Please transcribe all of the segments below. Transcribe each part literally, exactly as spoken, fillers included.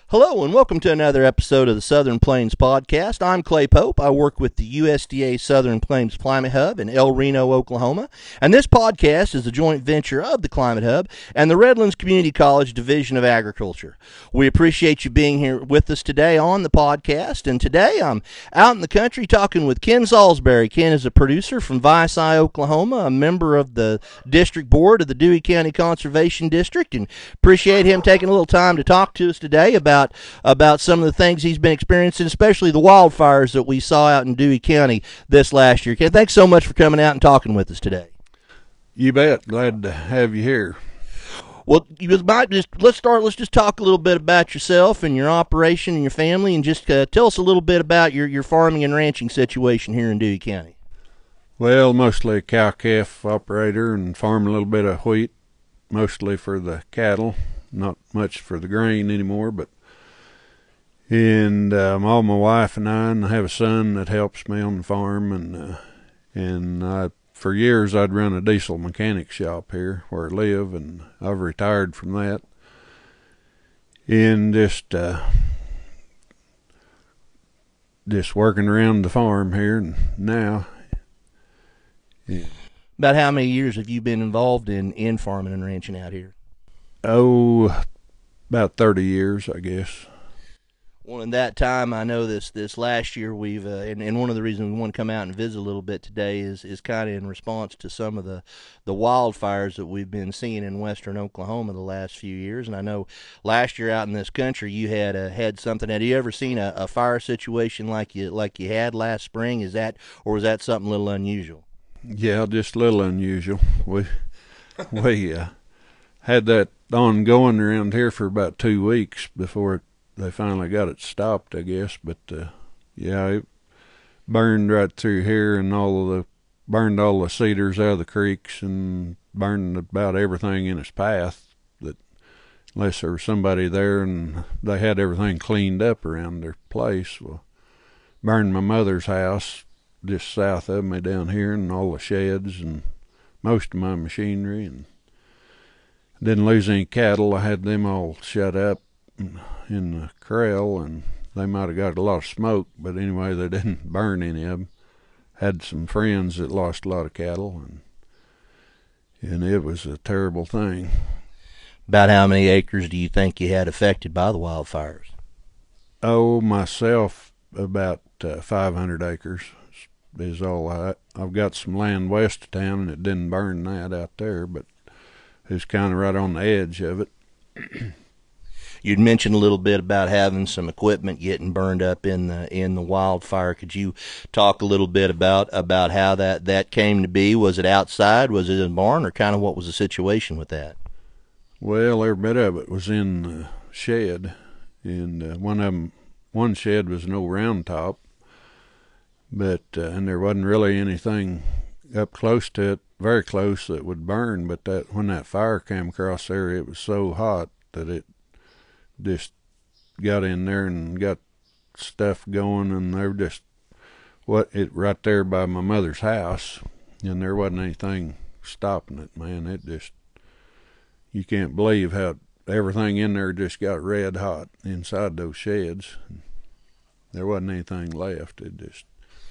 Hello and welcome to another episode of the Southern Plains Podcast. I'm Clay Pope. I work with the U S D A Southern Plains Climate Hub in El Reno, Oklahoma. And this podcast is a joint venture of the Climate Hub and the Redlands Community College Division of Agriculture. We appreciate you being here with us today on the podcast. And today I'm out in the country talking with Ken Salisbury. Ken is a producer from Vici, Oklahoma, a member of the district board of the Dewey County Conservation District, and appreciate him taking a little time to talk to us today about about some of the things he's been experiencing, especially the wildfires that we saw out in Dewey County this last year. Ken, thanks so much for coming out and talking with us today. You bet. Glad to have you here. Well, you might just let's start. Let's just talk a little bit about yourself and your operation and your family, and just uh, tell us a little bit about your, your farming and ranching situation here in Dewey County. Well, mostly a cow-calf operator and farm a little bit of wheat, mostly for the cattle, not much for the grain anymore, but And um, all my wife and I, and I have a son that helps me on the farm, and uh, and I, for years I'd run a diesel mechanic shop here where I live, and I've retired from that, and just uh, just working around the farm here and now. Yeah. About how many years have you been involved in, in farming and ranching out here? Oh, about thirty years, I guess. Well, in that time, I know this this last year we've, uh, and, and one of the reasons we want to come out and visit a little bit today is is kind of in response to some of the, the wildfires that we've been seeing in western Oklahoma the last few years. And I know last year out in this country you had uh, had something. Have you ever seen a, a fire situation like you like you had last spring? Is that, or was that something a little unusual? Yeah, just a little unusual. We we uh, had that ongoing around here for about two weeks before it they finally got it stopped, I guess. But uh, yeah, it burned right through here, and all of the burned all the cedars out of the creeks, and burned about everything in its path. That unless there was somebody there and they had everything cleaned up around their place. Well, burned my mother's house just south of me down here, and all the sheds and most of my machinery, and didn't lose any cattle. I had them all shut up in the corral, and they might have got a lot of smoke, but anyway, they didn't burn any of them. Had some friends that lost a lot of cattle, and and it was a terrible thing. About how many acres do you think you had affected by the wildfires? Oh, myself, about uh, five hundred acres is all I. I've got some land west of town, and it didn't burn that out there, but it's kind of right on the edge of it. You'd mentioned a little bit about having some equipment getting burned up in the in the wildfire. Could you talk a little bit about about how that, that came to be? Was it outside? Was it in the barn? Or kind of what was the situation with that? Well, every bit of it was in the shed, and uh, one of them, one shed was an old round top, but uh, and there wasn't really anything up close to it, very close, that would burn. But that when that fire came across there, it was so hot that it just got in there and got stuff going, and they were just what it right there by my mother's house, and there wasn't anything stopping it. Man, it just, you can't believe how everything in there just got red hot inside those sheds. There wasn't anything left. It just,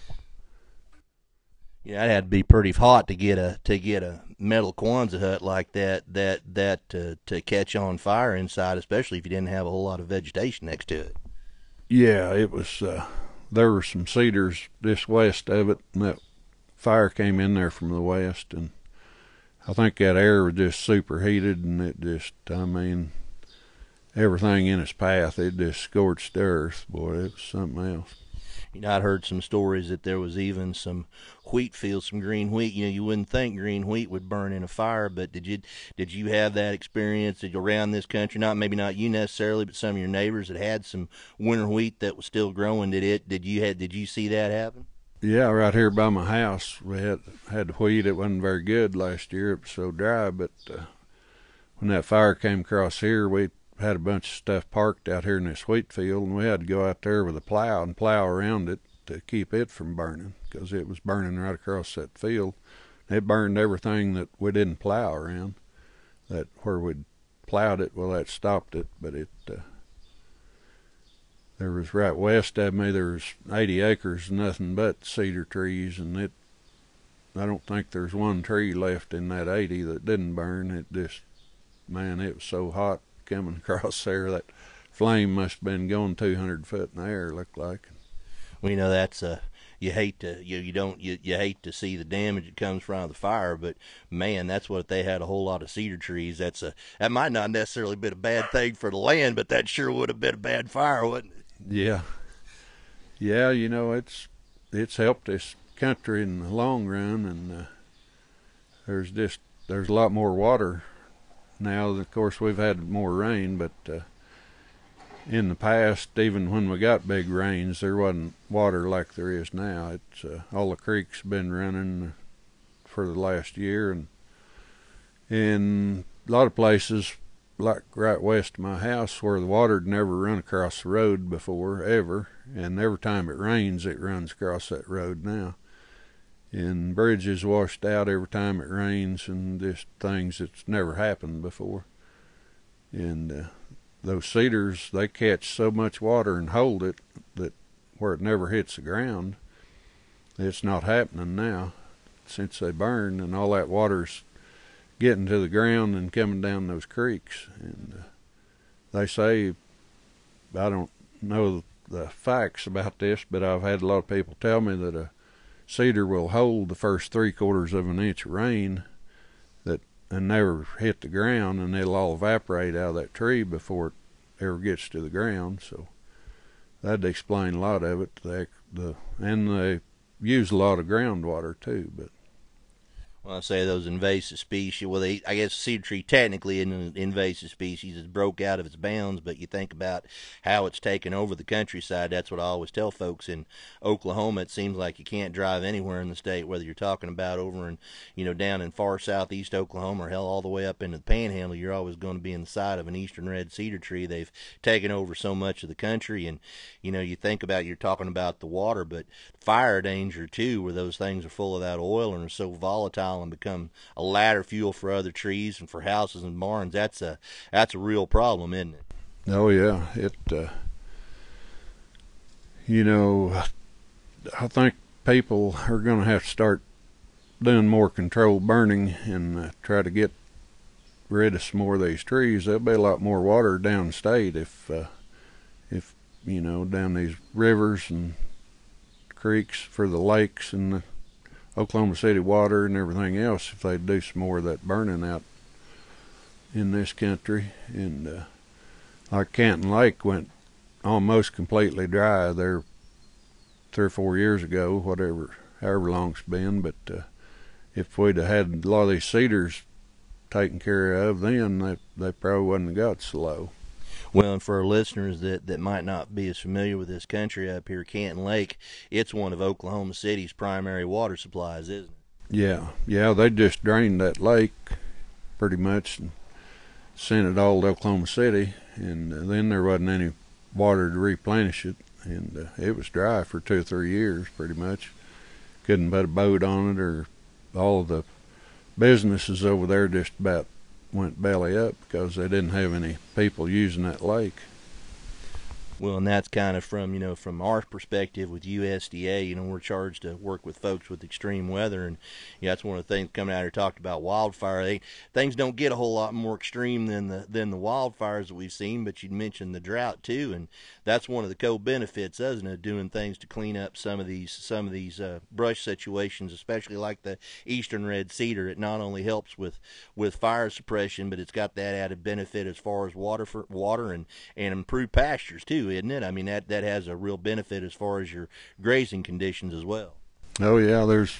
yeah, it had to be pretty hot to get a to get a metal Quonset hut like that that that to to catch on fire inside, especially if you didn't have a whole lot of vegetation next to it. Yeah, it was. Uh, there were some cedars just west of it, and that fire came in there from the west, and I think that air was just superheated, and it just, I mean, everything in its path, it just scorched the earth. Boy, it was something else. You know, I'd heard some stories that there was even some wheat fields, some green wheat. You know, you wouldn't think green wheat would burn in a fire, but did you did you have that experience around this country? Not maybe not you necessarily, but some of your neighbors that had some winter wheat that was still growing. Did it? Did you had? Did you see that happen? Yeah, right here by my house, we had had wheat. It wasn't very good last year; it was so dry. But uh, when that fire came across here, we had a bunch of stuff parked out here in this wheat field, and we had to go out there with a plow and plow around it to keep it from burning, because it was burning right across that field. It burned everything that we didn't plow around. That where we'd plowed it, well, that stopped it, but it uh, there was right west of me, there was eighty acres, nothing but cedar trees, and it, I don't think there's one tree left in that eighty that didn't burn. It just, man, it was so hot coming across there. That flame must have been going two hundred foot in the air, looked like. Well, you know, that's uh, you hate to you you don't you, you hate to see the damage that comes from the fire, but man, that's what they had a whole lot of cedar trees. That's a that might not necessarily been a bad thing for the land, but that sure would have been a bad fire, wouldn't it? Yeah, yeah, you know, it's it's helped this country in the long run, and uh, there's just there's a lot more water now. Of course, we've had more rain, but uh, in the past, even when we got big rains, there wasn't water like there is now. It's uh, all the creeks been running for the last year, and in a lot of places, like right west of my house, where the water'd never run across the road before, ever, and every time it rains, it runs across that road now. And bridges washed out every time it rains, and just things that's never happened before. And uh, those cedars, they catch so much water and hold it that where it never hits the ground, it's not happening now since they burned, and all that water's getting to the ground and coming down those creeks. And uh, they say, I don't know the facts about this, but I've had a lot of people tell me that a cedar will hold the first three quarters of an inch of rain that and never hit the ground, and it'll all evaporate out of that tree before it ever gets to the ground. So that'd explain a lot of it. They, the and they use a lot of groundwater too, but Well, I say those invasive species. Well, they, I guess cedar tree technically isn't an invasive species. It's broke out of its bounds, but you think about how it's taken over the countryside. That's what I always tell folks in Oklahoma. It seems like you can't drive anywhere in the state, whether you're talking about over in, you know, down in far southeast Oklahoma or hell all the way up into the Panhandle. You're always going to be in the side of an eastern red cedar tree. They've taken over so much of the country, and you know, you think about you're talking about the water, but fire danger too, where those things are full of that oil and are so volatile and become a ladder fuel for other trees and for houses and barns. That's a that's a real problem, isn't it? oh yeah, it. Uh, you know, I think people are going to have to start doing more controlled burning and uh, try to get rid of some more of these trees. There'll be a lot more water downstate if, uh, if you know, down these rivers and creeks for the lakes and the Oklahoma City water and everything else, if they do some more of that burning out in this country. And uh, like Canton Lake went almost completely dry there three or four years ago, whatever, however long it's been. But uh, if we'd have had a lot of these cedars taken care of then, they, they probably wouldn't have got so low. Well, and for our listeners that, that might not be as familiar with this country up here, Canton Lake, it's one of Oklahoma City's primary water supplies, isn't it? Yeah, yeah, they just drained that lake pretty much and sent it all to Oklahoma City, and uh, then there wasn't any water to replenish it, and uh, it was dry for two or three years pretty much. Couldn't put a boat on it, or all of the businesses over there just about went belly up because they didn't have any people using that lake. Well, and that's kind of from, you know, from our perspective with U S D A, you know, we're charged to work with folks with extreme weather, and yeah, that's one of the things coming out here talked about wildfire. They, things don't get a whole lot more extreme than the than the wildfires that we've seen, but you mentioned the drought too, and that's one of the co-benefits, isn't it, doing things to clean up some of these some of these uh, brush situations, especially like the eastern red cedar. It not only helps with with fire suppression, but it's got that added benefit as far as water for water and and improved pastures too, isn't it? I mean, that that has a real benefit as far as your grazing conditions as well. Oh yeah, there's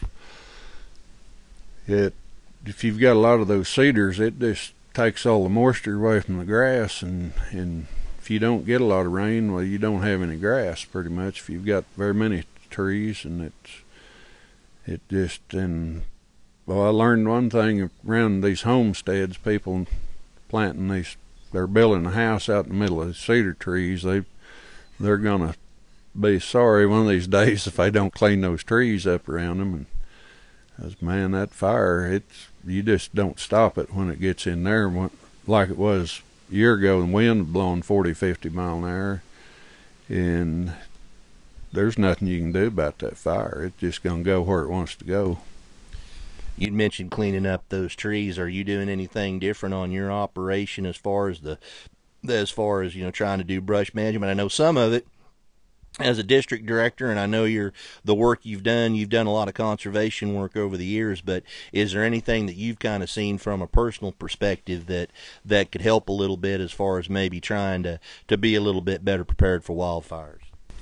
it. If you've got a lot of those cedars, it just takes all the moisture away from the grass, and and if you don't get a lot of rain, well, you don't have any grass pretty much. If you've got very many trees, and it's it just and well, I learned one thing around these homesteads, people planting these, they're building a house out in the middle of the cedar trees. They they're gonna be sorry one of these days if they don't clean those trees up around them. And as man, that fire, it's you just don't stop it when it gets in there. Like it was a year ago, the wind blowing forty, fifty mile an hour, and there's nothing you can do about that fire. It's just going to go where it wants to go. You'd mentioned cleaning up those trees. Are you doing anything different on your operation as far as the, as far as, you know, trying to do brush management? I know some of it as a district director, and I know you're the work you've done. You've done a lot of conservation work over the years, but is there anything that you've kind of seen from a personal perspective that that could help a little bit as far as maybe trying to to be a little bit better prepared for wildfires?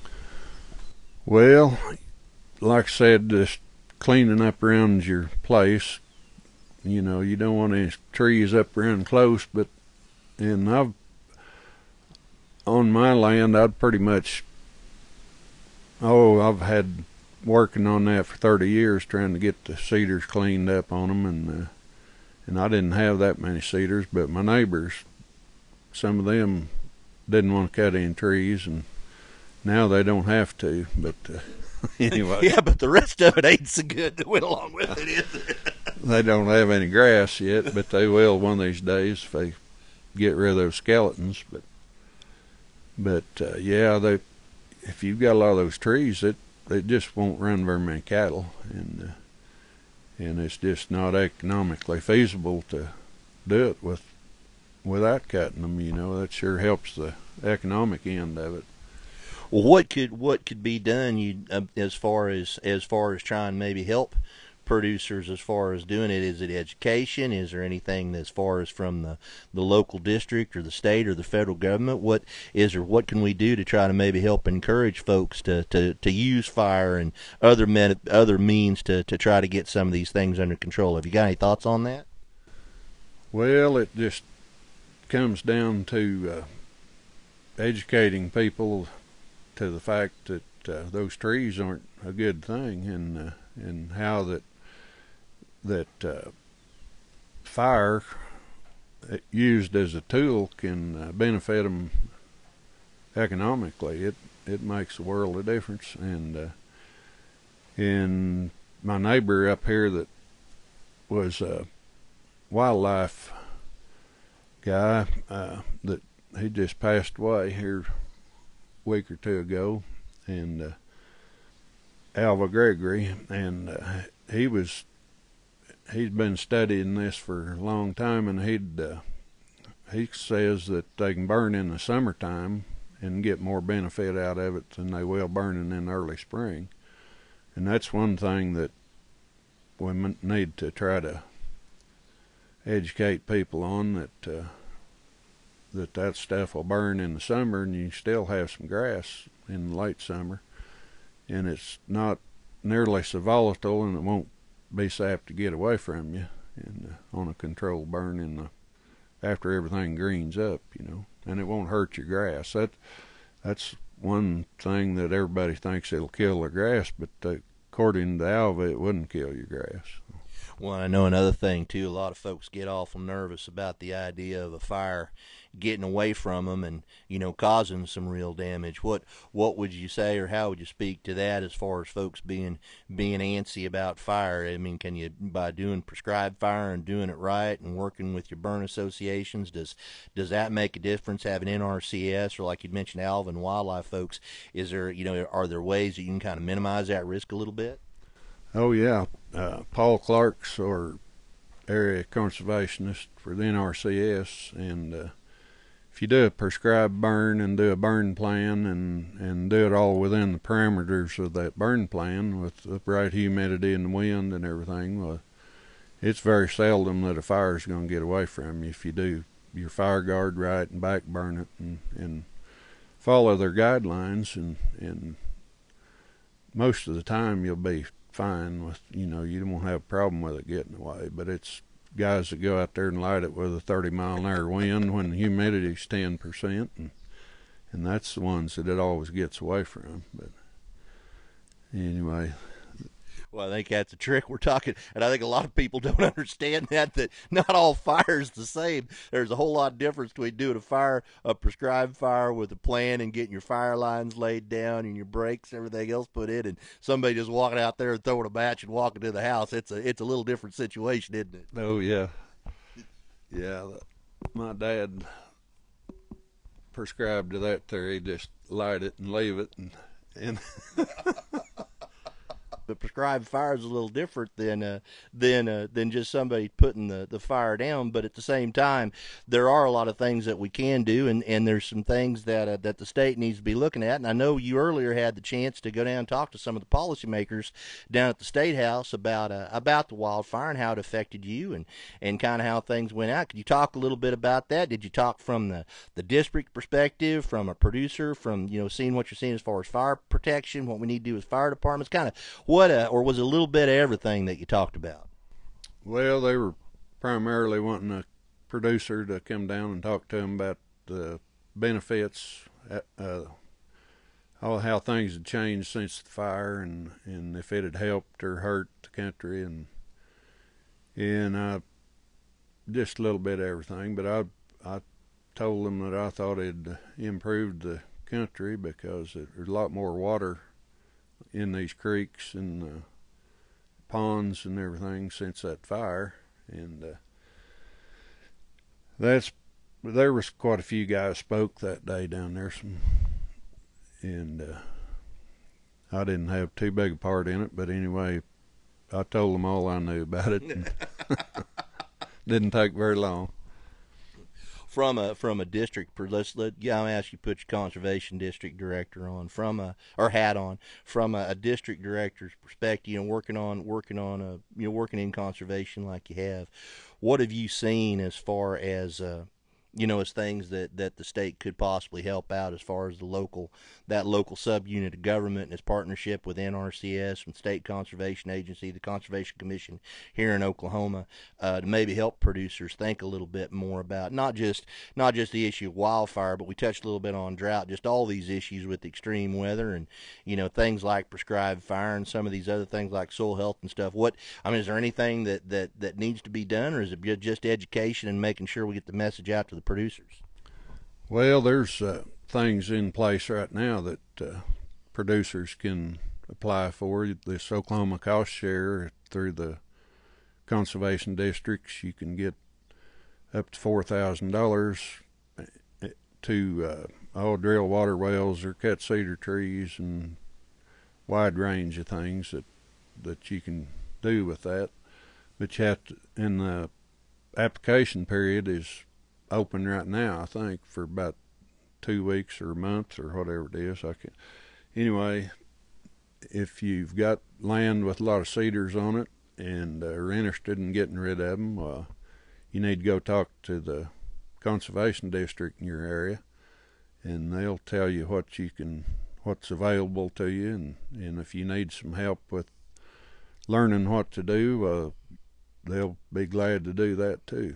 Well, like I said, just cleaning up around your place. You know, you don't want any trees up around close, but and I've on my land, I'd pretty much oh, I've had working on that for thirty years, trying to get the cedars cleaned up on them, and uh, and I didn't have that many cedars, but my neighbors, some of them didn't want to cut any trees, and now they don't have to, but. Uh, Anyway. Yeah, but the rest of it ain't so good that went along with it, is it? They don't have any grass yet, but they will one of these days if they get rid of those skeletons. But, but uh, yeah, they if you've got a lot of those trees, it it just won't run very many cattle, and uh, and it's just not economically feasible to do it with without cutting them. You know, that sure helps the economic end of it. Well, what could what could be done you uh, as far as as far as trying to maybe help producers as far as doing it? Is it education? Is there anything as far as from the, the local district or the state or the federal government? What is there? What can we do to try to maybe help encourage folks to, to, to use fire and other men, other means to, to try to get some of these things under control? Have you got any thoughts on that? Well, it just comes down to uh, educating people to the fact that uh, those trees aren't a good thing, and uh, and how that that uh, fire used as a tool can uh, benefit them economically. It it makes a world of difference. And uh, and my neighbor up here that was a wildlife guy, uh, that he just passed away here week or two ago, and uh, Alva Gregory, and uh, he was he'd been studying this for a long time, and he'd uh, he says that they can burn in the summertime and get more benefit out of it than they will burning in early spring. And that's one thing that we need to try to educate people on, that uh, that that stuff will burn in the summer, and you still have some grass in the late summer, and it's not nearly so volatile, and it won't be so apt to get away from you, and uh, on a controlled burn in the after everything greens up, you know, and it won't hurt your grass. That that's one thing that everybody thinks it'll kill their grass, but uh, according to Alva, it wouldn't kill your grass. Well, I know another thing too. A lot of folks get awful nervous about the idea of a fire getting away from them and, you know, causing some real damage. What what would you say, or how would you speak to that as far as folks being being antsy about fire? I mean, can you, by doing prescribed fire and doing it right and working with your burn associations, does does that make a difference? Having N R C S, or like you mentioned, Alva and wildlife folks, is there, you know, are there ways that you can kind of minimize that risk a little bit? Oh yeah, uh, Paul Clark's our area conservationist for the N R C S, and uh, if you do a prescribed burn and do a burn plan and and do it all within the parameters of that burn plan with the right humidity and the wind and everything, well, it's very seldom that a fire is going to get away from you if you do your fire guard right and back burn it and, and follow their guidelines, and and most of the time you'll be fine with, you know, you won't have a problem with it getting away. But it's guys that go out there and light it with a thirty mile an hour wind when the humidity's ten percent, and and that's the ones that it always gets away from. But anyway, well, I think that's a trick we're talking, and I think a lot of people don't understand that, that not all fire is the same. There's a whole lot of difference between doing a fire, a prescribed fire with a plan and getting your fire lines laid down and your brakes and everything else put in, and somebody just walking out there and throwing a match and walking to the house. It's a it's a little different situation, isn't it? Oh, yeah. Yeah, my dad prescribe to that there. He just light it and leave it, and and But prescribed fire is a little different than uh, than uh, than just somebody putting the, the fire down. But at the same time, there are a lot of things that we can do, and, and there's some things that uh, that the state needs to be looking at. And I know you earlier had the chance to go down and talk to some of the policymakers down at the State House about uh, about the wildfire and how it affected you, and, and kind of how things went out. Could you talk a little bit about that? Did you talk from the, the district perspective, from a producer, from you know seeing what you're seeing as far as fire protection, what we need to do as fire departments, kind of what, uh, or was it a little bit of everything that you talked about? well, they were primarily wanting a producer to come down and talk to them about the benefits, uh, all how things had changed since the fire, and, and if it had helped or hurt the country, and and uh, just a little bit of everything. But I I told them that I thought it improved the country because it, there's a lot more water in these creeks and uh, ponds and everything since that fire, and uh, that's there was quite a few guys spoke that day down there, some, and uh, I didn't have too big a part in it, but anyway, I told them all I knew about it. And didn't take very long. From a from a district, let's let yeah, I'll ask you to put your conservation district director on from a or hat on from a, a district director's perspective. You know, working on working on a you know working in conservation like you have. What have you seen as far as uh, you know as things that, that the state could possibly help out as far as the local that local subunit of government and its partnership with N R C S and State Conservation Agency, the Conservation Commission here in Oklahoma, uh, to maybe help producers think a little bit more about not just not just the issue of wildfire, but we touched a little bit on drought, just all these issues with extreme weather and you know things like prescribed fire and some of these other things like soil health and stuff. What I mean, is there anything that that that needs to be done, or is it just education and making sure we get the message out to the producers? Well, there's uh, things in place right now that uh, producers can apply for. This Oklahoma cost share through the conservation districts, you can get up to four thousand dollars to uh, all drill water wells or cut cedar trees, and wide range of things that that you can do with that. But you have to, and the application period is open right now, I think, for about two weeks or a month or whatever it is. I can anyway. If you've got land with a lot of cedars on it and uh, are interested in getting rid of them, uh, you need to go talk to the conservation district in your area, and they'll tell you what you can, what's available to you, and, and if you need some help with learning what to do, uh, they'll be glad to do that too.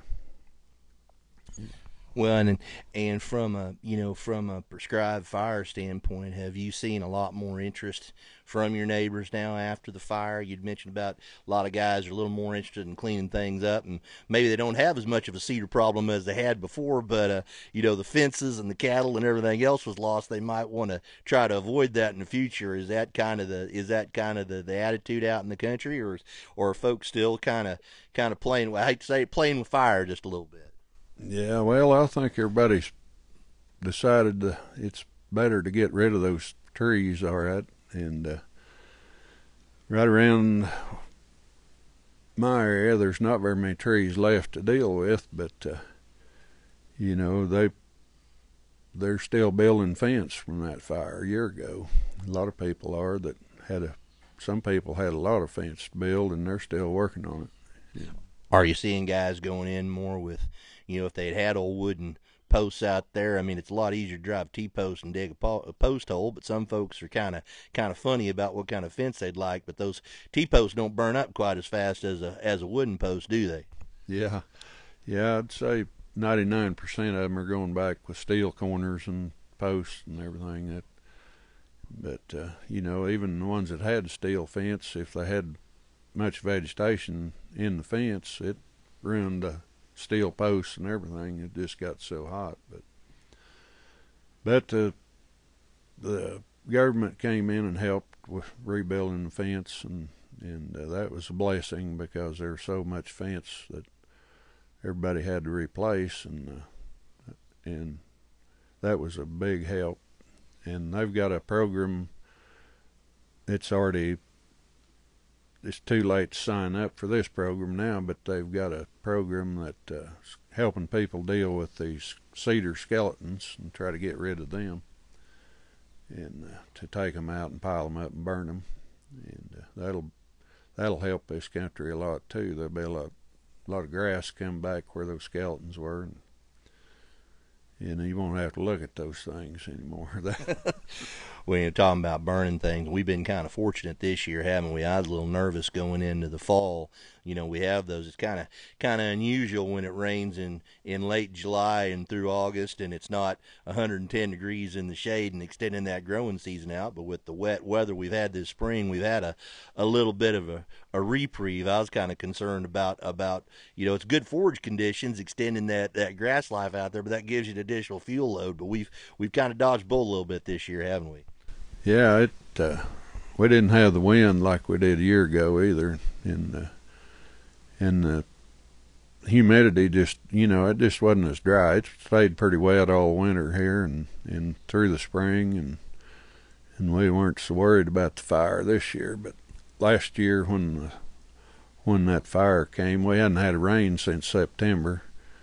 Well, and and from a you know from a prescribed fire standpoint, have you seen a lot more interest from your neighbors now after the fire? You'd mentioned about a lot of guys are a little more interested in cleaning things up, and maybe they don't have as much of a cedar problem as they had before. But uh, you know the fences and the cattle and everything else was lost. They might want to try to avoid that in the future. Is that kind of the is that kind of the, the attitude out in the country, or or are folks still kind of kind of playing? I hate to say it, playing with fire just a little bit. Yeah, well, I think everybody's decided that it's better to get rid of those trees, all right, and uh, right around my area, there's not very many trees left to deal with, but uh, you know they they're still building fence from that fire a year ago. A lot of people are that had a some people had a lot of fence to build, and they're still working on it. Yeah. Are you seeing guys going in more with, you know, if they'd had old wooden posts out there? I mean, it's a lot easier to drive T-post and dig a, po- a post hole, but some folks are kind of kind of funny about what kind of fence they'd like. But those T-posts don't burn up quite as fast as a as a wooden post, do they? Yeah, yeah, I'd say ninety-nine percent of them are going back with steel corners and posts and everything. That, but uh, you know, even the ones that had steel fence, if they had much vegetation in the fence, it ruined the steel posts and everything. It just got so hot. But but uh, the government came in and helped with rebuilding the fence, and and uh, that was a blessing because there was so much fence that everybody had to replace, and uh, and that was a big help. And they've got a program. It's already, it's too late to sign up for this program now, but they've got a program that uh, helping people deal with these cedar skeletons and try to get rid of them, and uh, to take them out and pile them up and burn them. And uh, that'll that'll help this country a lot too. There'll be a lot, a lot of grass come back where those skeletons were, and you know, you won't have to look at those things anymore. When you're talking about burning things, we've been kind of fortunate this year, haven't we? I was a little nervous going into the fall. You know, we have those. It's kind of kind of unusual when it rains in, in late July and through August, and it's not one hundred ten degrees in the shade and extending that growing season out. But with the wet weather we've had this spring, we've had a, a little bit of a, a reprieve. I was kind of concerned about, about, you know, it's good forage conditions, extending that, that grass life out there, but that gives you an additional fuel load. But we've we've kind of dodged bullet a little bit this year, haven't we? Yeah, it. Uh, we didn't have the wind like we did a year ago either, and uh, and the humidity just, you know, it just wasn't as dry. It stayed pretty wet all winter here and, and through the spring, and and we weren't so worried about the fire this year. But last year when the, when that fire came, we hadn't had a rain since September,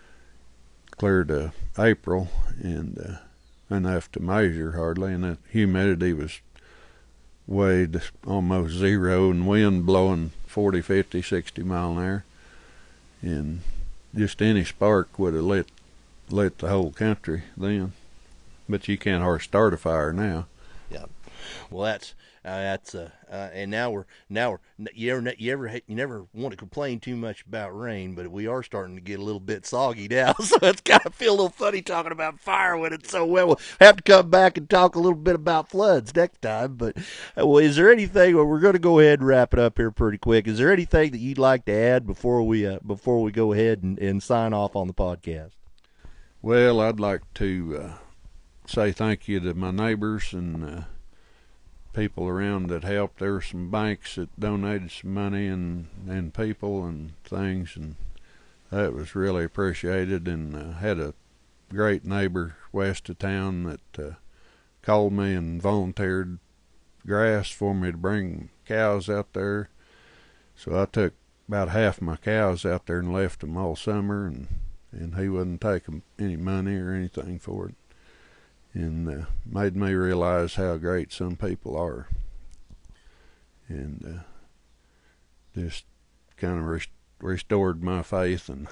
clear to April, and. Uh, enough to measure hardly, and the humidity was way almost zero, and wind blowing forty, fifty, sixty mile an hour, and just any spark would have lit lit the whole country then. But you can't hardly start a fire now. Yeah, well, that's uh, that's uh, uh, and now we're now we're you ever you ever you never want to complain too much about rain, but we are starting to get a little bit soggy now, so it's kind of feel a little funny talking about fire when it's so wet. We'll have to come back and talk a little bit about floods next time. But uh, well, is there anything? Well, we're going to go ahead and wrap it up here pretty quick. Is there anything that you'd like to add before we uh, before we go ahead and, and sign off on the podcast? Well, I'd like to uh, say thank you to my neighbors and. Uh, people around that helped. There were some banks that donated some money and and people and things, and that was really appreciated. And uh, had a great neighbor west of town that uh, called me and volunteered grass for me to bring cows out there. So I took about half my cows out there and left them all summer, and and he wouldn't take any money or anything for it. And uh, made me realize how great some people are, and uh, just kind of rest- restored my faith and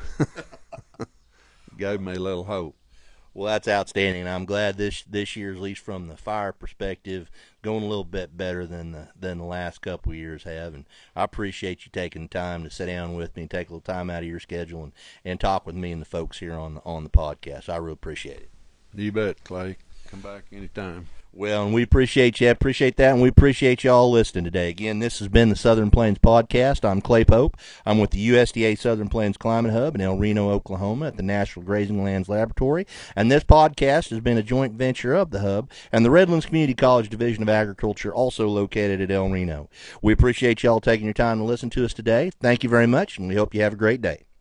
gave me a little hope. Well, that's outstanding. I'm glad this this year's, at least from the fire perspective, going a little bit better than the than the last couple of years have. And I appreciate you taking the time to sit down with me and take a little time out of your schedule and, and talk with me and the folks here on the, on the podcast. I really appreciate it. You bet, Clay. Come back anytime. Well, and we appreciate you. Appreciate that, and we appreciate you all listening today. Again, this has been the Southern Plains Podcast. I'm Clay Pope. I'm with the U S D A Southern Plains Climate Hub in El Reno, Oklahoma at the National Grazing Lands Laboratory. And this podcast has been a joint venture of the Hub and the Redlands Community College Division of Agriculture, also located at El Reno. We appreciate you all taking your time to listen to us today. Thank you very much, and we hope you have a great day.